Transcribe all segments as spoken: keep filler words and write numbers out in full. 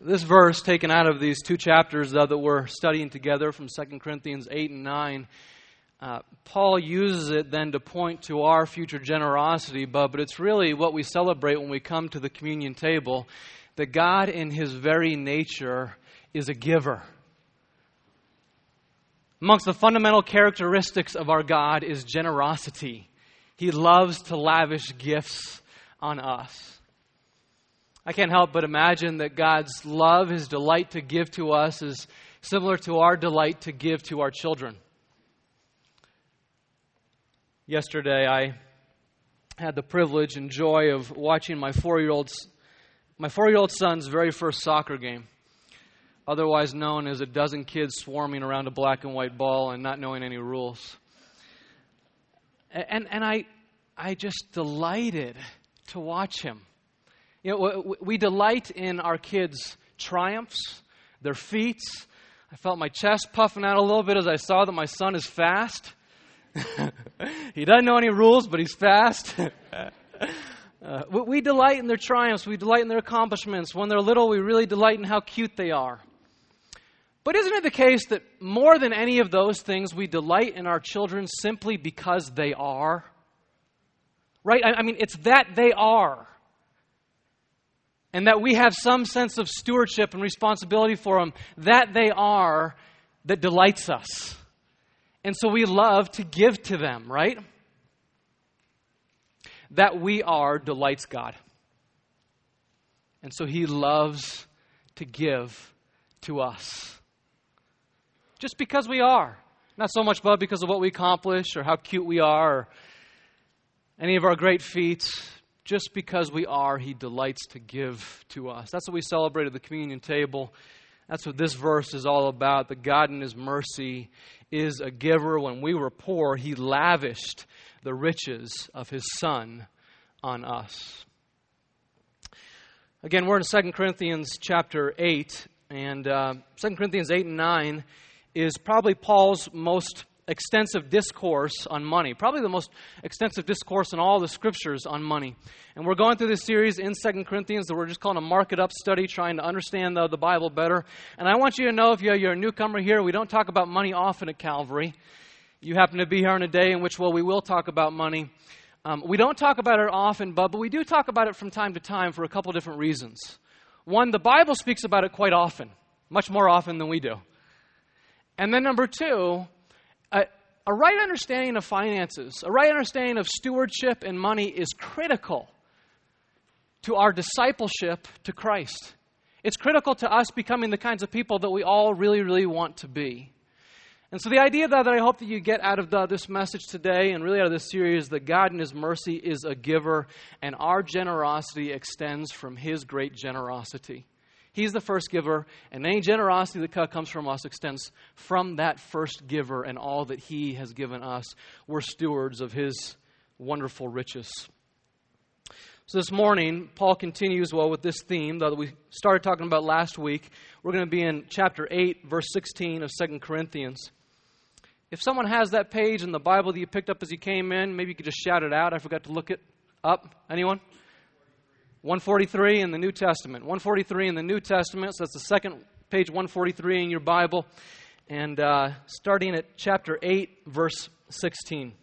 This verse taken out of these two chapters uh, that we're studying together from Second Corinthians eight and nine, uh, Paul uses it then to point to our future generosity, but, but it's really what we celebrate when we come to the communion table, that God in His very nature is a giver. Amongst the fundamental characteristics of our God is generosity. He loves to lavish gifts on us. I can't help but imagine that God's love, His delight to give to us is similar to our delight to give to our children. Yesterday, I had the privilege and joy of watching my four-year-old, my four-year-old son's very first soccer game, otherwise known as a dozen kids swarming around a black and white ball and not knowing any rules. And, and I, I just delighted to watch him. You know, we delight in our kids' triumphs, their feats. I felt my chest puffing out a little bit as I saw that my son is fast. He doesn't know any rules, but he's fast. uh, we delight in their triumphs. We delight in their accomplishments. When they're little, we really delight in how cute they are. But isn't it the case that more than any of those things, we delight in our children simply because they are? Right? I, I mean, it's that they are. And that we have some sense of stewardship and responsibility for them, that they are, that delights us. And so we love to give to them, right? That we are delights God. And so He loves to give to us. Just because we are. Not so much but because of what we accomplish or how cute we are or any of our great feats. Just because we are, He delights to give to us. That's what we celebrate at the communion table. That's what this verse is all about. That God in His mercy is a giver. When we were poor, He lavished the riches of His Son on us. Again, we're in Second Corinthians chapter eight. And uh, Second Corinthians eight and nine is probably Paul's most extensive discourse on money. Probably the most extensive discourse in all the scriptures on money. And we're going through this series in Second Corinthians that we're just calling a Mark It Up study, trying to understand the, the Bible better. And I want you to know, if you're, you're a newcomer here, we don't talk about money often at Calvary. You happen to be here on a day in which, well, we will talk about money. Um, we don't talk about it often, but, but we do talk about it from time to time for a couple different reasons. One, the Bible speaks about it quite often, much more often than we do. And then number two, A, a right understanding of finances, a right understanding of stewardship and money is critical to our discipleship to Christ. It's critical to us becoming the kinds of people that we all really, really want to be. And so the idea that, that I hope that you get out of the, this message today and really out of this series is that God in His mercy is a giver and our generosity extends from His great generosity. He's the first giver, and any generosity that comes from us extends from that first giver and all that He has given us. We're stewards of His wonderful riches. So this morning, Paul continues, well, with this theme that we started talking about last week. We're going to be in chapter eight, verse sixteen of Second Corinthians. If someone has that page in the Bible that you picked up as you came in, maybe you could just shout it out. I forgot to look it up. Anyone? one forty-three in the New Testament. one forty-three in the New Testament. So that's the second page, one forty-three in your Bible. And uh, starting at chapter eight, verse sixteen.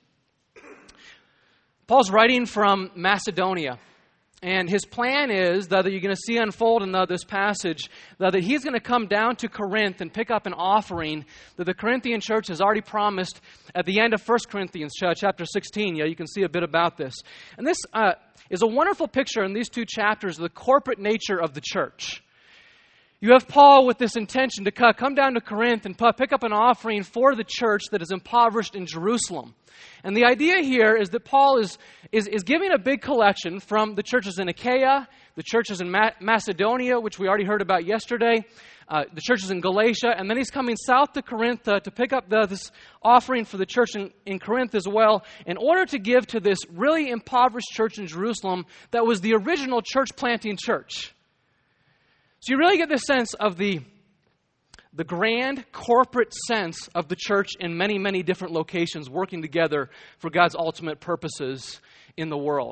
Paul's writing from Macedonia. And his plan is that you're going to see unfold in the, this passage that he's going to come down to Corinth and pick up an offering that the Corinthian church has already promised at the end of First Corinthians chapter sixteen. Yeah, you can see a bit about this. And this uh, is a wonderful picture in these two chapters of the corporate nature of the church. You have Paul with this intention to come down to Corinth and pick up an offering for the church that is impoverished in Jerusalem. And the idea here is that Paul is, is, is giving a big collection from the churches in Achaia, the churches in Ma- Macedonia, which we already heard about yesterday, uh, the churches in Galatia, and then he's coming south to Corinth uh, to pick up the, this offering for the church in, in Corinth as well, in order to give to this really impoverished church in Jerusalem that was the original church planting church. So you really get this sense of the, the grand corporate sense of the church in many, many different locations working together for God's ultimate purposes in the world.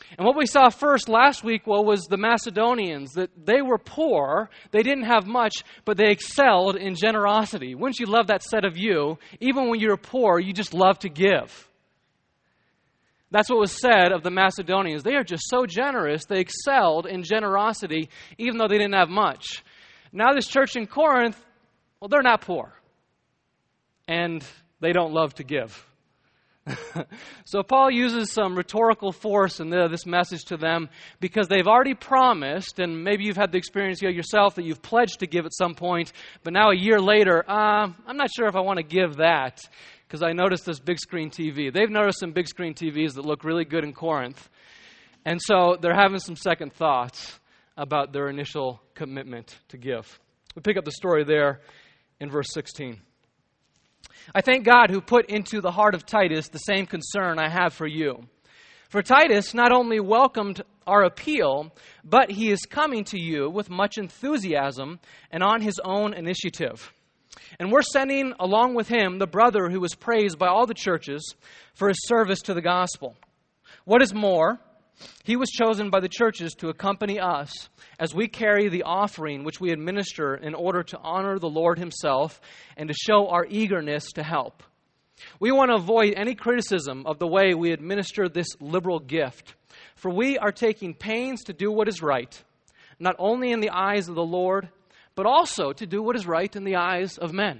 And what we saw first last week well, was the Macedonians, that they were poor, they didn't have much, but they excelled in generosity. Wouldn't you love that said of you? Even when you're poor, you just love to give. That's what was said of the Macedonians. They are just so generous, they excelled in generosity, even though they didn't have much. Now this church in Corinth, well, they're not poor. And they don't love to give. So Paul uses some rhetorical force in the, this message to them because they've already promised, and maybe you've had the experience here yourself that you've pledged to give at some point, but now a year later, uh, I'm not sure if I want to give that because I noticed this big screen T V. They've noticed some big screen T Vs that look really good in Corinth, and so they're having some second thoughts about their initial commitment to give. We pick up the story there in verse sixteen. I thank God who put into the heart of Titus the same concern I have for you. For Titus not only welcomed our appeal, but he is coming to you with much enthusiasm and on his own initiative. And we're sending along with him the brother who was praised by all the churches for his service to the gospel. What is more, he was chosen by the churches to accompany us as we carry the offering which we administer in order to honor the Lord himself and to show our eagerness to help. We want to avoid any criticism of the way we administer this liberal gift, for we are taking pains to do what is right, not only in the eyes of the Lord, but also to do what is right in the eyes of men.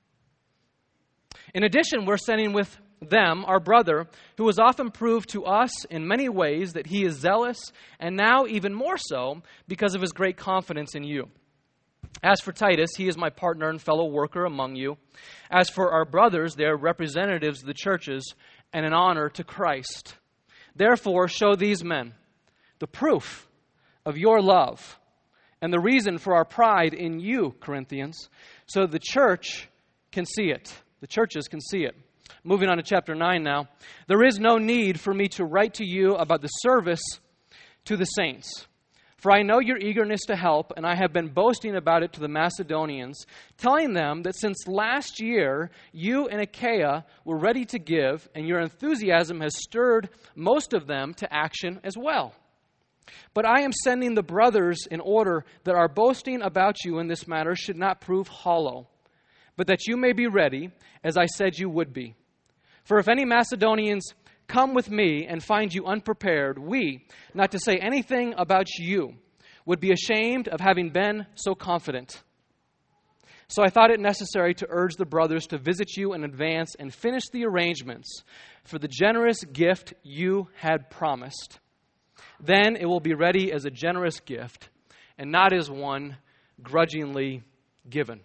In addition, we're sending with them, our brother, who has often proved to us in many ways that he is zealous, and now even more so because of his great confidence in you. As for Titus, he is my partner and fellow worker among you. As for our brothers, they are representatives of the churches and an honor to Christ. Therefore, show these men the proof of your love and the reason for our pride in you, Corinthians, so the church can see it. The churches can see it. Moving on to chapter nine now. There is no need for me to write to you about the service to the saints. For I know your eagerness to help, and I have been boasting about it to the Macedonians, telling them that since last year you in Achaia were ready to give, and your enthusiasm has stirred most of them to action as well. But I am sending the brothers in order that our boasting about you in this matter should not prove hollow, but that you may be ready, as I said you would be. For if any Macedonians come with me and find you unprepared, we, not to say anything about you, would be ashamed of having been so confident. So I thought it necessary to urge the brothers to visit you in advance and finish the arrangements for the generous gift you had promised. Then it will be ready as a generous gift and not as one grudgingly given.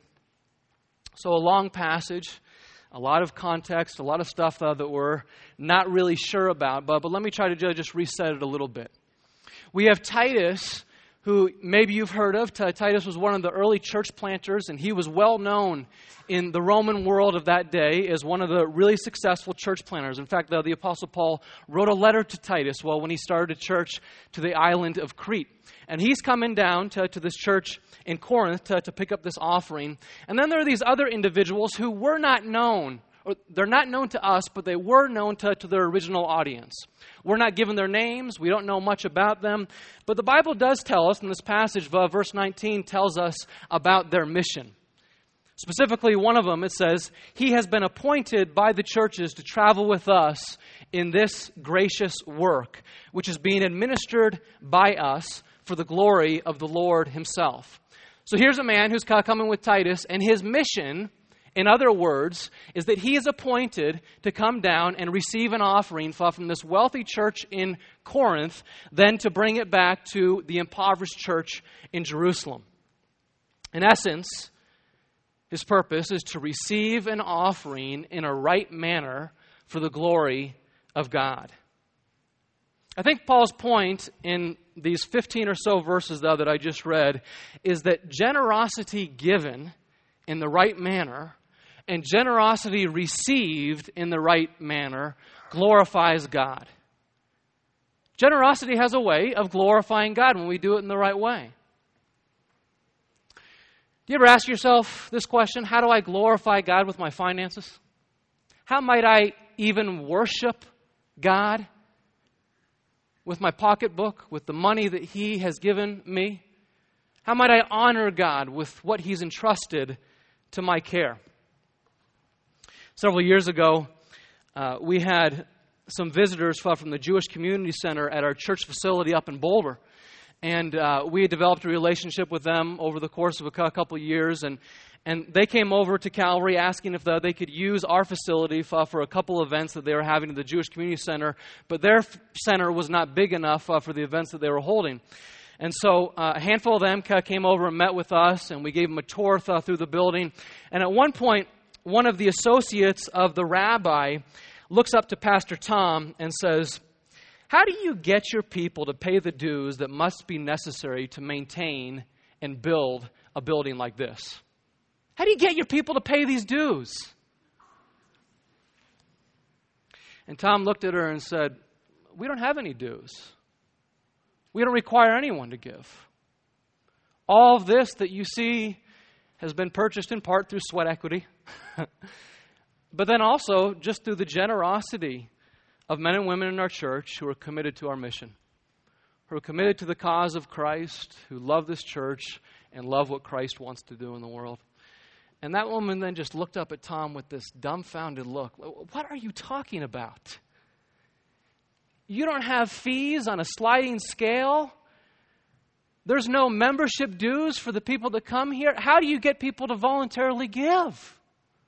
So a long passage. A lot of context, a lot of stuff uh, that we're not really sure about, but, but let me try to just reset it a little bit. We have Titus, who maybe you've heard of. T- Titus was one of the early church planters, and he was well known in the Roman world of that day as one of the really successful church planters. In fact, the, the Apostle Paul wrote a letter to Titus well, when he started a church to the island of Crete. And he's coming down to, to this church in Corinth to, to pick up this offering. And then there are these other individuals who were not known, or they're not known to us, but they were known to, to their original audience. We're not given their names. We don't know much about them. But the Bible does tell us in this passage, uh, verse nineteen tells us about their mission. Specifically, one of them, it says, he has been appointed by the churches to travel with us in this gracious work, which is being administered by us for the glory of the Lord himself. So here's a man who's coming with Titus, and his mission, in other words, is that he is appointed to come down and receive an offering from this wealthy church in Corinth, then to bring it back to the impoverished church in Jerusalem. In essence, his purpose is to receive an offering in a right manner for the glory of God. I think Paul's point in these fifteen or so verses, though, that I just read, is that generosity given in the right manner and generosity received in the right manner glorifies God. Generosity has a way of glorifying God when we do it in the right way. Do you ever ask yourself this question? How do I glorify God with my finances? How might I even worship God? with my pocketbook, with the money that He has given me? How might I honor God with what He's entrusted to my care? Several years ago, uh, we had some visitors from the Jewish Community Center at our church facility up in Boulder. And uh, we had developed a relationship with them over the course of a couple of years. And, and they came over to Calvary asking if the, they could use our facility for, for a couple of events that they were having at the Jewish Community Center. But their f- center was not big enough uh, for the events that they were holding. And so uh, a handful of them came over and met with us, and we gave them a tour th- through the building. And at one point, one of the associates of the rabbi looks up to Pastor Tom and says, "How do you get your people to pay the dues that must be necessary to maintain and build a building like this? How do you get your people to pay these dues?" And Tom looked at her and said, "We don't have any dues. We don't require anyone to give. All of this that you see has been purchased in part through sweat equity, but then also just through the generosity of men and women in our church who are committed to our mission, who are committed to the cause of Christ, who love this church and love what Christ wants to do in the world." And that woman then just looked up at Tom with this dumbfounded look. "What are you talking about? You don't have fees on a sliding scale? There's no membership dues for the people that come here? How do you get people to voluntarily give?"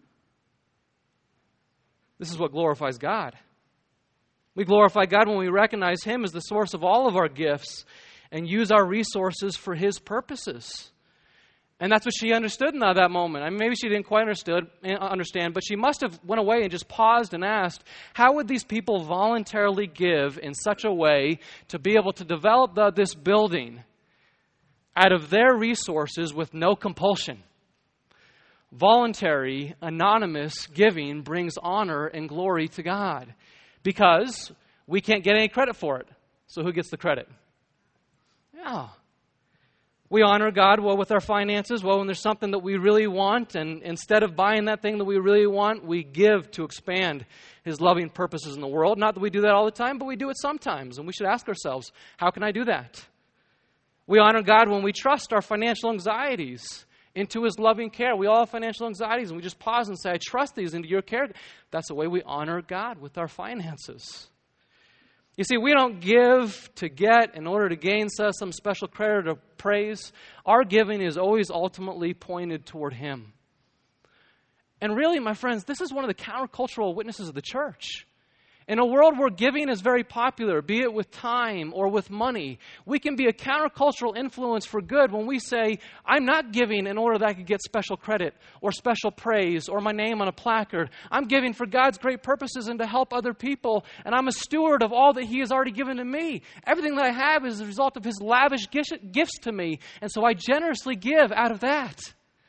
This is what glorifies God. We glorify God when we recognize Him as the source of all of our gifts and use our resources for His purposes. And that's what she understood in that moment. I mean, maybe she didn't quite understood, understand, but she must have went away and just paused and asked, how would these people voluntarily give in such a way to be able to develop the, this building out of their resources with no compulsion? Voluntary, anonymous giving brings honor and glory to God because we can't get any credit for it. So who gets the credit? Yeah. We honor God well with our finances. Well, when there's something that we really want, and instead of buying that thing that we really want, we give to expand His loving purposes in the world. Not that we do that all the time, but we do it sometimes. And we should ask ourselves, how can I do that? We honor God when we trust our financial anxieties into His loving care. We all have financial anxieties, and we just pause and say, I trust these into your care. That's the way we honor God with our finances. You see, we don't give to get in order to gain some special credit or praise. Our giving is always ultimately pointed toward Him. And really, my friends, this is one of the countercultural witnesses of the church. In a world where giving is very popular, be it with time or with money, we can be a countercultural influence for good when we say, I'm not giving in order that I could get special credit or special praise or my name on a placard. I'm giving for God's great purposes and to help other people, and I'm a steward of all that He has already given to me. Everything that I have is a result of His lavish gifts to me, and so I generously give out of that.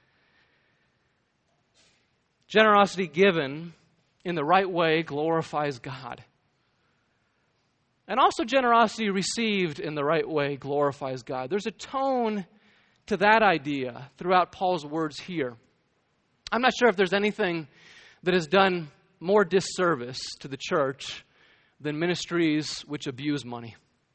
Generosity given in the right way glorifies God. And also generosity received in the right way glorifies God. There's a tone to that idea throughout Paul's words here. I'm not sure if there's anything that has done more disservice to the church than ministries which abuse money.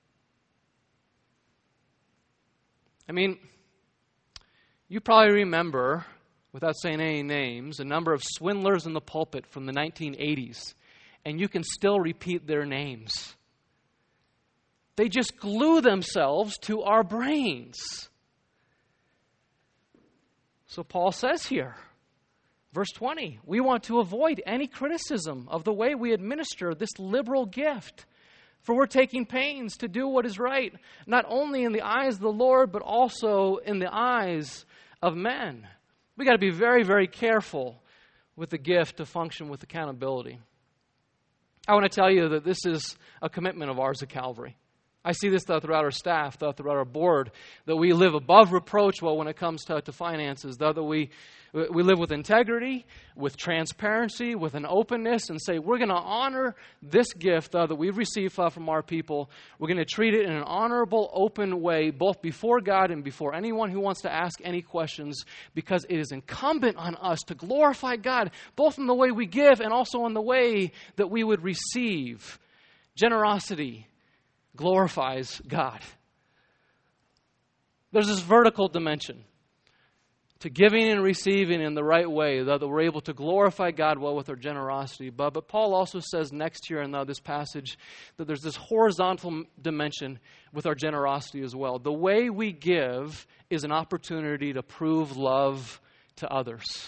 I mean, you probably remember, without saying any names, a number of swindlers in the pulpit from the nineteen eighties, and you can still repeat their names. They just glue themselves to our brains. So Paul says here, verse twenty, we want to avoid any criticism of the way we administer this liberal gift, for we're taking pains to do what is right, not only in the eyes of the Lord, but also in the eyes of men. We got to be very, very careful with the gift to function with accountability. I want to tell you that this is a commitment of ours at Calvary. I see this throughout our staff, throughout our board, that we live above reproach well when it comes to, to finances, that we we live with integrity, with transparency, with an openness, and say we're going to honor this gift uh, that we've received uh, from our people. We're going to treat it in an honorable, open way, both before God and before anyone who wants to ask any questions, because it is incumbent on us to glorify God, both in the way we give and also in the way that we would receive. Generosity glorifies God. There's this vertical dimension to giving and receiving in the right way, that we're able to glorify God well with our generosity. But, but Paul also says next here in the, this passage that there's this horizontal dimension with our generosity as well. The way we give is an opportunity to prove love to others.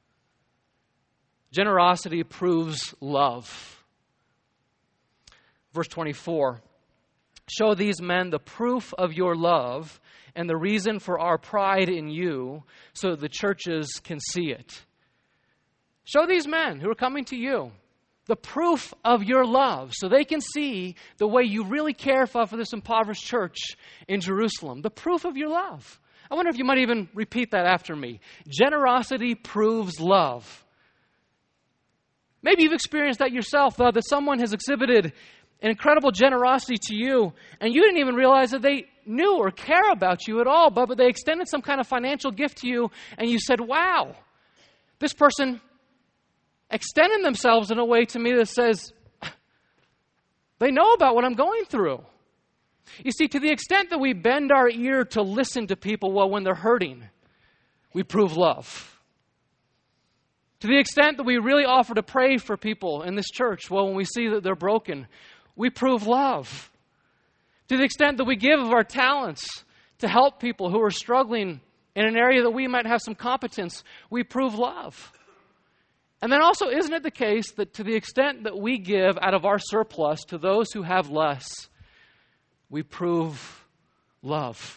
Generosity proves love. Verse twenty-four, show these men the proof of your love and the reason for our pride in you, so that the churches can see it. Show these men who are coming to you the proof of your love, so they can see the way you really care for, for this impoverished church in Jerusalem. The proof of your love. I wonder if you might even repeat that after me. Generosity proves love. Maybe you've experienced that yourself, though, that someone has exhibited an incredible generosity to you, and you didn't even realize that they knew or care about you at all, but, but they extended some kind of financial gift to you, and you said, wow, this person extended themselves in a way to me that says, they know about what I'm going through. You see, to the extent that we bend our ear to listen to people well when they're hurting, we prove love. To the extent that we really offer to pray for people in this church, well, when we see that they're broken, we prove love. To the extent that we give of our talents to help people who are struggling in an area that we might have some competence, we prove love. And then also, isn't it the case that to the extent that we give out of our surplus to those who have less, we prove love?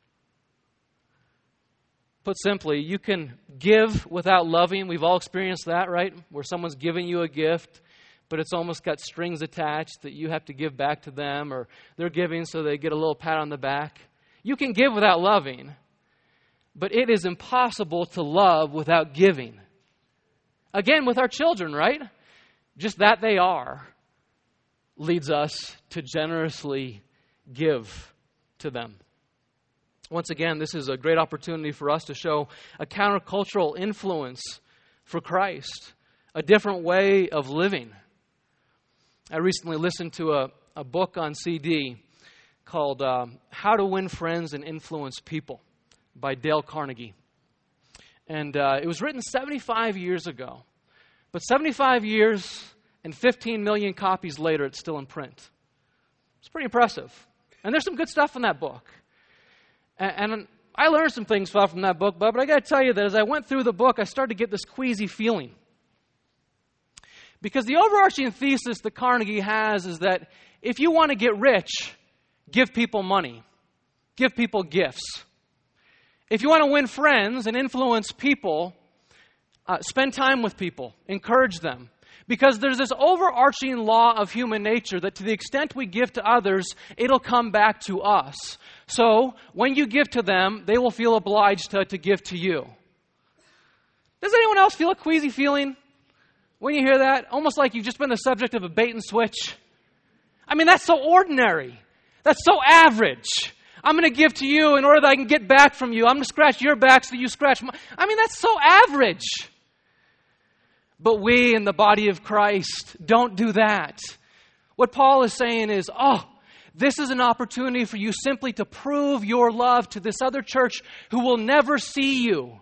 Put simply, you can give without loving. We've all experienced that, right? Where someone's giving you a gift, but it's almost got strings attached that you have to give back to them, or they're giving so they get a little pat on the back. You can give without loving, but it is impossible to love without giving. Again, with our children, right? Just that they are leads us to generously give to them. Once again, this is a great opportunity for us to show a countercultural influence for Christ, a different way of living. I recently listened to a, a book on C D called um, How to Win Friends and Influence People by Dale Carnegie. And uh, it was written seventy-five years ago. But seventy-five years and fifteen million copies later, it's still in print. It's pretty impressive. And there's some good stuff in that book. And I learned some things from that book, but I got to tell you that as I went through the book, I started to get this queasy feeling. Because the overarching thesis that Carnegie has is that if you want to get rich, give people money. Give people gifts. If you want to win friends and influence people, uh, spend time with people. Encourage them. Because there's this overarching law of human nature that to the extent we give to others, it'll come back to us. So, when you give to them, they will feel obliged to, to give to you. Does anyone else feel a queasy feeling when you hear that? Almost like you've just been the subject of a bait and switch. I mean, that's so ordinary. That's so average. I'm going to give to you in order that I can get back from you. I'm going to scratch your back so that you scratch mine. I mean, that's so average. But we in the body of Christ don't do that. What Paul is saying is, oh, this is an opportunity for you simply to prove your love to this other church who will never see you.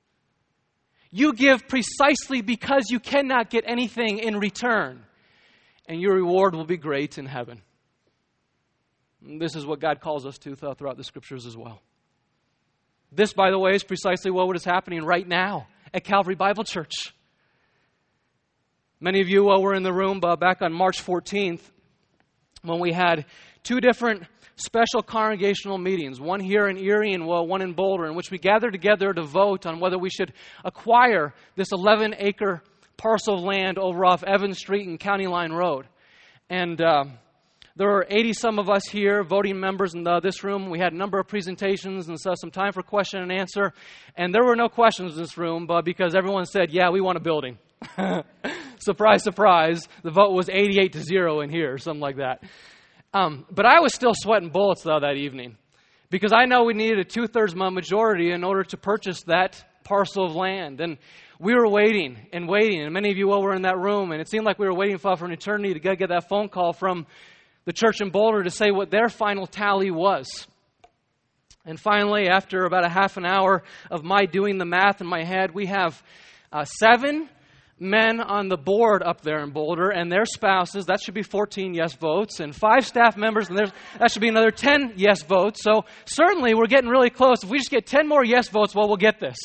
You give precisely because you cannot get anything in return. And your reward will be great in heaven. And this is what God calls us to throughout the Scriptures as well. This, by the way, is precisely what is happening right now at Calvary Bible Church. Many of you uh, were in the room uh, back on March fourteenth when we had two different special congregational meetings, one here in Erie and well, one in Boulder, in which we gathered together to vote on whether we should acquire this eleven-acre parcel of land over off Evans Street and County Line Road. And uh, there were eighty-some of us here, voting members in the, this room. We had a number of presentations and so some time for question and answer. And there were no questions in this room but because everyone said, yeah, we want a building. Surprise, surprise. The vote was eighty-eight to zero in here, something like that. Um, but I was still sweating bullets, though, that evening. Because I know we needed a two-thirds majority in order to purchase that parcel of land. And we were waiting and waiting. And many of you all were in that room. And it seemed like we were waiting for, for an eternity to get that phone call from the church in Boulder to say what their final tally was. And finally, after about a half an hour of my doing the math in my head, we have uh, seven men on the board up there in Boulder and their spouses. That should be fourteen yes votes. And five staff members, and there's, that should be another ten yes votes. So certainly we're getting really close. If we just get ten more yes votes, well, we'll get this.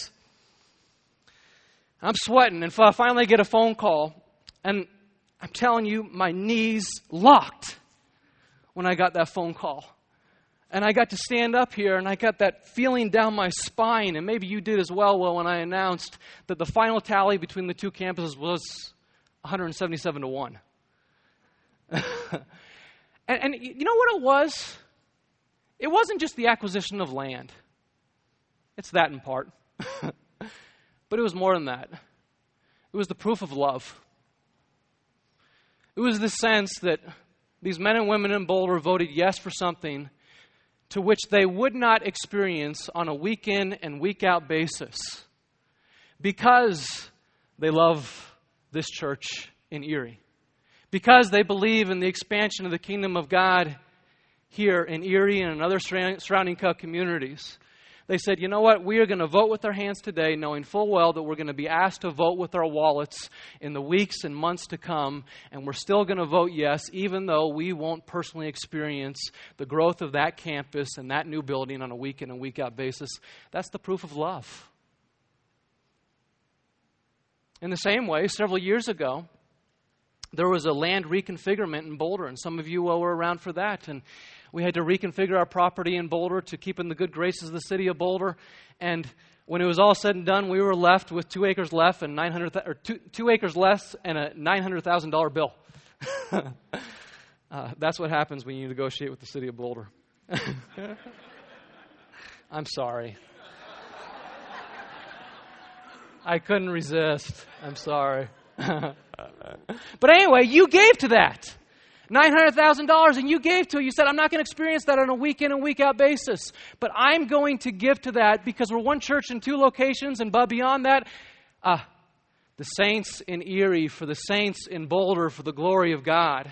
I'm sweating, and finally I get a phone call. And I'm telling you, my knees locked when I got that phone call. And I got to stand up here, and I got that feeling down my spine, and maybe you did as well, well, when I announced that the final tally between the two campuses was one hundred seventy-seven to one. and, and you know what it was? It wasn't just the acquisition of land. It's that in part. But it was more than that. It was the proof of love. It was the sense that these men and women in Boulder voted yes for something to which they would not experience on a week-in and week-out basis because they love this church in Erie, because they believe in the expansion of the kingdom of God here in Erie and in other surrounding communities. They said, you know what, we are going to vote with our hands today, knowing full well that we're going to be asked to vote with our wallets in the weeks and months to come, and we're still going to vote yes, even though we won't personally experience the growth of that campus and that new building on a week in and week out basis. That's the proof of love. In the same way, several years ago, there was a land reconfigurement in Boulder, and some of you were around for that, and we had to reconfigure our property in Boulder to keep in the good graces of the city of Boulder. And when it was all said and done, we were left with two acres left and nine hundred or two, two acres less and a nine hundred thousand dollars bill. uh, that's what happens when you negotiate with the city of Boulder. I'm sorry. I couldn't resist. I'm sorry. But anyway, you gave to that. nine hundred thousand dollars, and you gave to it. You said, I'm not going to experience that on a week in and week out basis, but I'm going to give to that because we're one church in two locations, and but beyond that, uh, the saints in Erie for the saints in Boulder for the glory of God.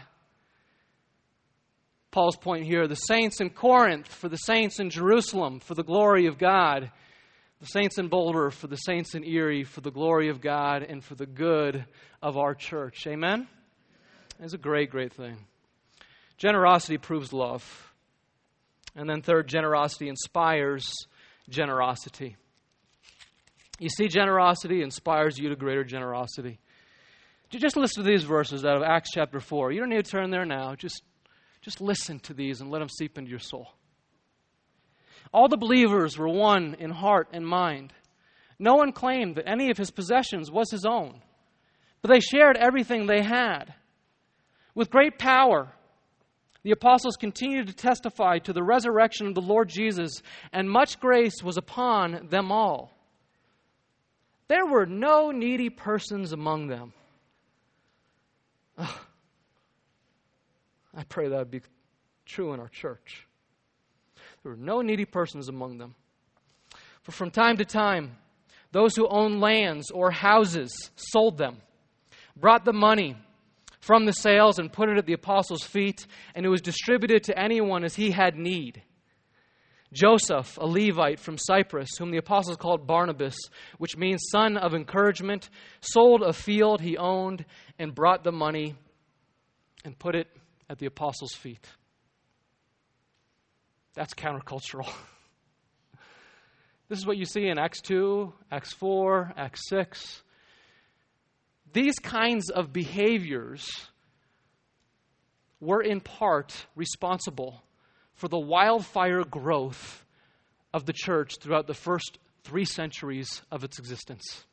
Paul's point here, the saints in Corinth for the saints in Jerusalem for the glory of God. The saints in Boulder for the saints in Erie for the glory of God and for the good of our church. Amen? It's a great, great thing. Generosity proves love. And then third, generosity inspires generosity. You see, generosity inspires you to greater generosity. Just listen to these verses out of Acts chapter four. You don't need to turn there now. Just, just listen to these and let them seep into your soul. All the believers were one in heart and mind. No one claimed that any of his possessions was his own, but they shared everything they had. With great power, the apostles continued to testify to the resurrection of the Lord Jesus, and much grace was upon them all. There were no needy persons among them. Oh, I pray that would be true in our church. There were no needy persons among them. For from time to time, those who owned lands or houses sold them, brought the money from the sales and put it at the apostles' feet, and it was distributed to anyone as he had need. Joseph, a Levite from Cyprus, whom the apostles called Barnabas, which means son of encouragement, sold a field he owned and brought the money and put it at the apostles' feet. That's countercultural. This is what you see in Acts two, Acts four, Acts six. These kinds of behaviors were in part responsible for the wildfire growth of the church throughout the first three centuries of its existence.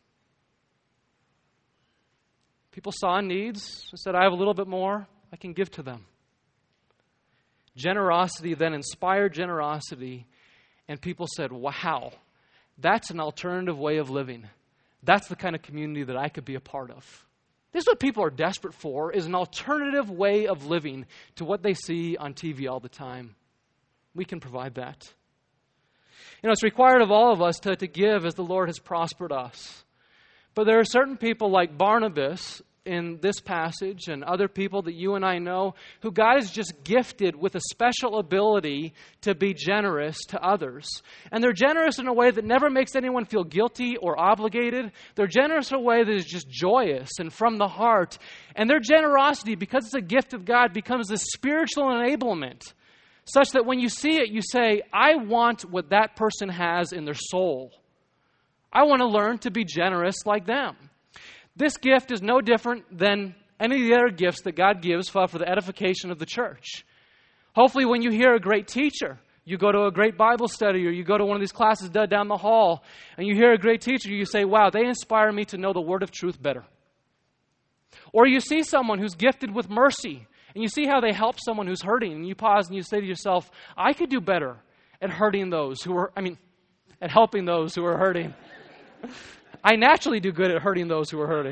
People saw needs and said, I have a little bit more, I can give to them. Generosity then inspired generosity, and people said, wow, that's an alternative way of living. That's the kind of community that I could be a part of. This is what people are desperate for, is an alternative way of living to what they see on T V all the time. We can provide that. You know, it's required of all of us to, to give as the Lord has prospered us. But there are certain people like Barnabas in this passage and other people that you and I know who God has just gifted with a special ability to be generous to others. And they're generous in a way that never makes anyone feel guilty or obligated. They're generous in a way that is just joyous and from the heart. And their generosity, because it's a gift of God, becomes a spiritual enablement, such that when you see it, you say, I want what that person has in their soul. I want to learn to be generous like them. This gift is no different than any of the other gifts that God gives for the edification of the church. Hopefully when you hear a great teacher, you go to a great Bible study or you go to one of these classes down the hall and you hear a great teacher, you say, wow, they inspire me to know the word of truth better. Or you see someone who's gifted with mercy and you see how they help someone who's hurting and you pause and you say to yourself, I could do better at hurting those who are, I mean, at helping those who are hurting. I naturally do good at hurting those who are hurting.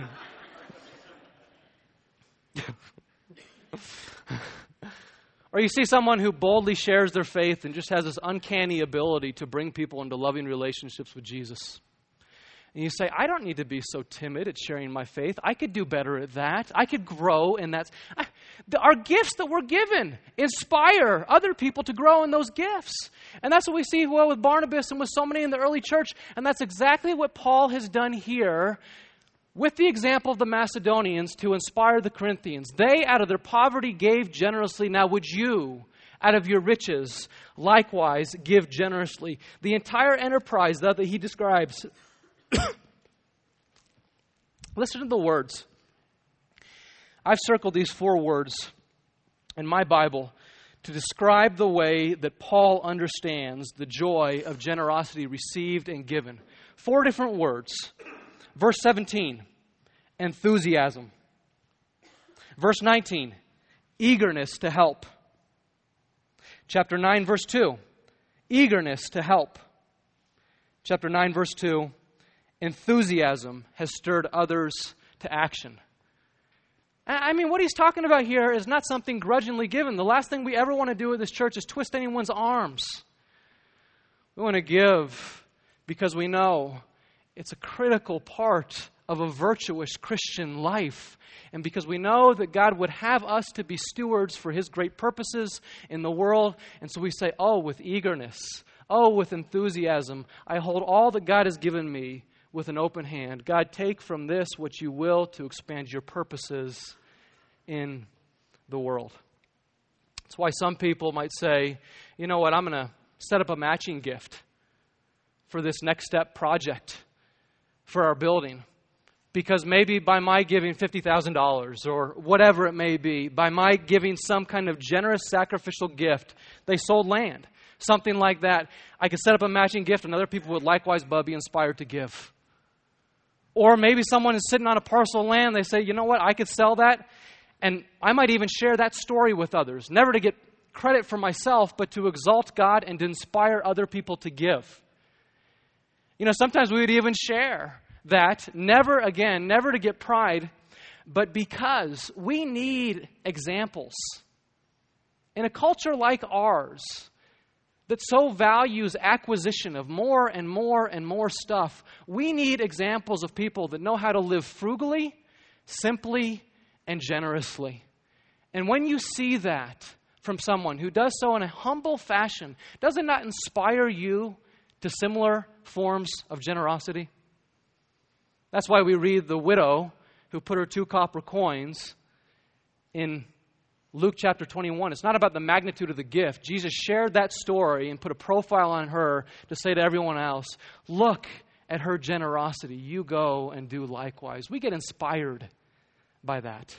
Or you see someone who boldly shares their faith and just has this uncanny ability to bring people into loving relationships with Jesus. And you say, I don't need to be so timid at sharing my faith. I could do better at that. I could grow in that. I, the, our gifts that we're given inspire other people to grow in those gifts. And that's what we see well with Barnabas and with so many in the early church. And that's exactly what Paul has done here with the example of the Macedonians to inspire the Corinthians. They, out of their poverty, gave generously. Now would you, out of your riches, likewise give generously? The entire enterprise that he describes. Listen to the words. I've circled these four words in my Bible to describe the way that Paul understands the joy of generosity received and given. Four different words. Verse seventeen, enthusiasm. Verse nineteen, eagerness to help. Chapter nine, verse two, eagerness to help. Chapter nine, verse two, enthusiasm has stirred others to action. I mean, what he's talking about here is not something grudgingly given. The last thing we ever want to do at this church is twist anyone's arms. We want to give because we know it's a critical part of a virtuous Christian life. And because we know that God would have us to be stewards for His great purposes in the world. And so we say, oh, with eagerness, oh, with enthusiasm, I hold all that God has given me with an open hand. God, take from this what you will to expand your purposes in the world. That's why some people might say, you know what, I'm going to set up a matching gift for this Next Step project for our building. Because maybe by my giving fifty thousand dollars or whatever it may be, by my giving some kind of generous sacrificial gift, they sold land. Something like that. I could set up a matching gift and other people would likewise be inspired to give. Or maybe someone is sitting on a parcel of land. They say, you know what, I could sell that. And I might even share that story with others. Never to get credit for myself, but to exalt God and to inspire other people to give. You know, sometimes we would even share that. Never, again, never to get pride, but because we need examples. In a culture like ours, that so values acquisition of more and more and more stuff, we need examples of people that know how to live frugally, simply, and generously. And when you see that from someone who does so in a humble fashion, does it not inspire you to similar forms of generosity? That's why we read the widow who put her two copper coins in Luke chapter twenty-one. It's not about the magnitude of the gift. Jesus shared that story and put a profile on her to say to everyone else, look at her generosity. You go and do likewise. We get inspired by that.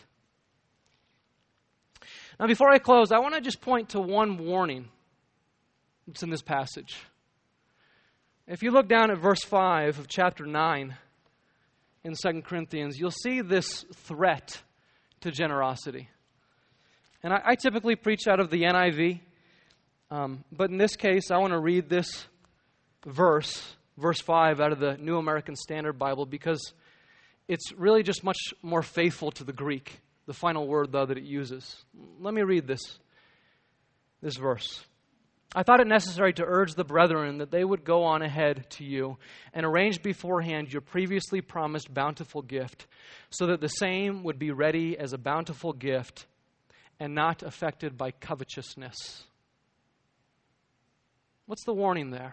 Now, before I close, I want to just point to one warning that's in this passage. If you look down at verse five of chapter nine in Second Corinthians, you'll see this threat to generosity. And I, I typically preach out of the N I V, um, but in this case, I want to read this verse, verse five, out of the New American Standard Bible, because it's really just much more faithful to the Greek, the final word, though, that it uses. Let me read this, this verse. I thought it necessary to urge the brethren that they would go on ahead to you and arrange beforehand your previously promised bountiful gift, so that the same would be ready as a bountiful gift and not affected by covetousness. What's the warning there?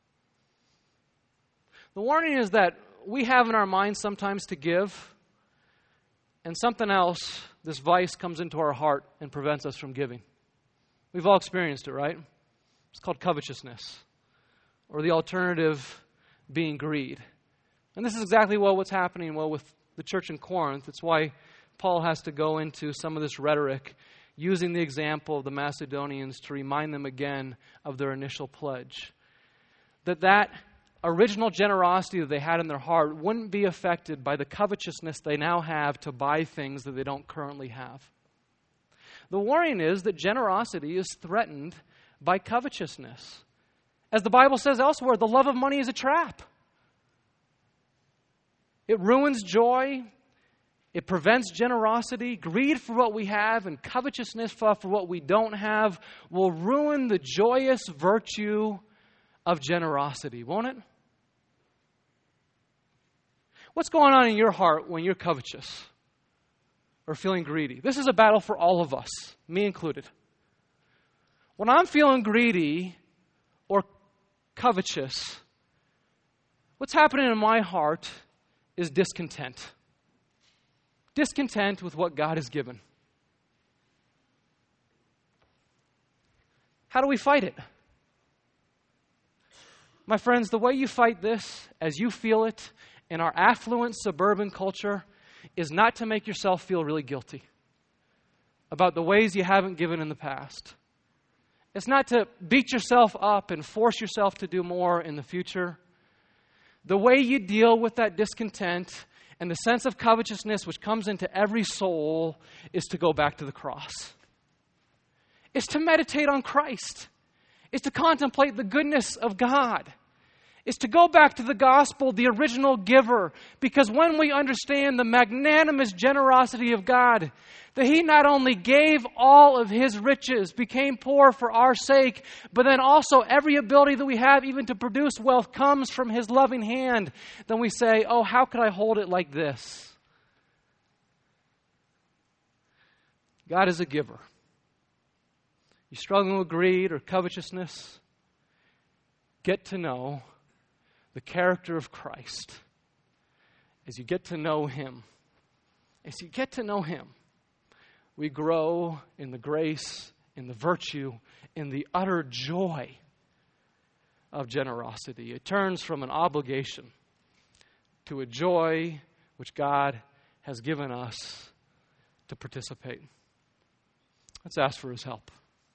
The warning is that we have in our minds sometimes to give, and something else, this vice, comes into our heart and prevents us from giving. We've all experienced it, right? It's called covetousness, or the alternative being greed. And this is exactly well what's happening well with the church in Corinth. It's why Paul has to go into some of this rhetoric, using the example of the Macedonians to remind them again of their initial pledge. That that original generosity that they had in their heart wouldn't be affected by the covetousness they now have to buy things that they don't currently have. The warning is that generosity is threatened by covetousness. As the Bible says elsewhere, the love of money is a trap. It ruins joy. It prevents generosity. Greed for what we have and covetousness for what we don't have will ruin the joyous virtue of generosity, won't it? What's going on in your heart when you're covetous or feeling greedy? This is a battle for all of us, me included. When I'm feeling greedy or covetous, what's happening in my heart is discontent. Discontent with what God has given. How do we fight it? My friends, the way you fight this, as you feel it in our affluent suburban culture, is not to make yourself feel really guilty about the ways you haven't given in the past. It's not to beat yourself up and force yourself to do more in the future. The way you deal with that discontent and the sense of covetousness which comes into every soul is to go back to the cross. It's to meditate on Christ. It's to contemplate the goodness of God. It's to go back to the gospel, the original giver. Because when we understand the magnanimous generosity of God, that He not only gave all of His riches, became poor for our sake, but then also every ability that we have even to produce wealth comes from His loving hand, then we say, oh, how could I hold it like this? God is a giver. You struggling with greed or covetousness? Get to know the character of Christ. As you get to know Him, as you get to know Him, we grow in the grace, in the virtue, in the utter joy of generosity. It turns from an obligation to a joy which God has given us to participate. Let's ask for His help.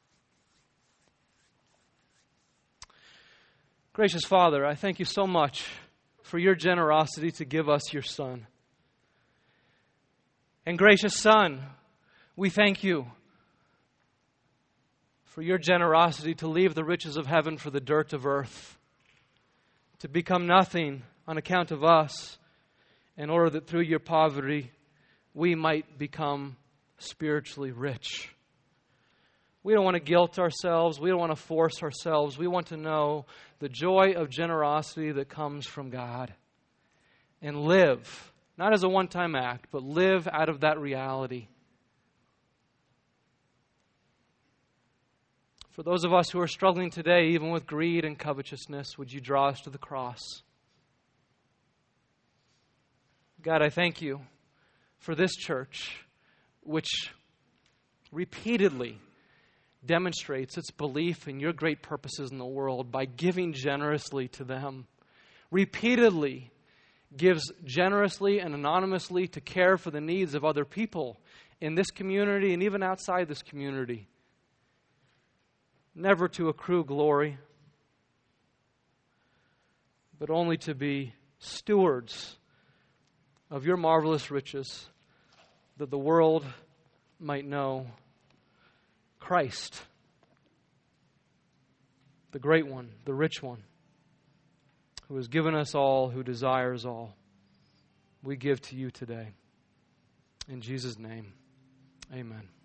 Gracious Father, I thank You so much for Your generosity to give us Your Son. And gracious Son, we thank You for Your generosity to leave the riches of heaven for the dirt of earth, to become nothing on account of us, in order that through Your poverty we might become spiritually rich. We don't want to guilt ourselves. We don't want to force ourselves. We want to know the joy of generosity that comes from God and live, not as a one-time act, but live out of that reality. For those of us who are struggling today, even with greed and covetousness, would You draw us to the cross? God, I thank You for this church, which repeatedly demonstrates its belief in Your great purposes in the world by giving generously to them. Repeatedly gives generously and anonymously to care for the needs of other people in this community and even outside this community. Never to accrue glory, but only to be stewards of Your marvelous riches, that the world might know Christ, the great one, the rich one, who has given us all, who desires all. We give to You today. In Jesus' name, amen.